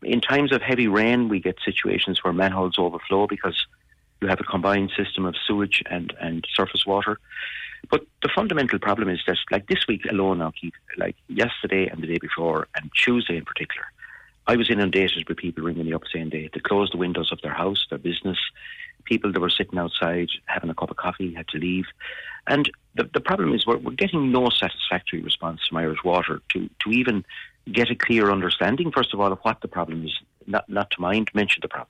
In times of heavy rain, we get situations where manholes overflow because you have a combined system of sewage and surface water. But the fundamental problem is that, like this week alone now, Keith, like yesterday and the day before, and Tuesday in particular, I was inundated with people ringing me up saying they had to close the windows of their house, their business. People that were sitting outside having a cup of coffee had to leave. And the problem is we're getting no satisfactory response from Irish Water to even get a clear understanding, first of all, of what the problem is, not to mention the problem.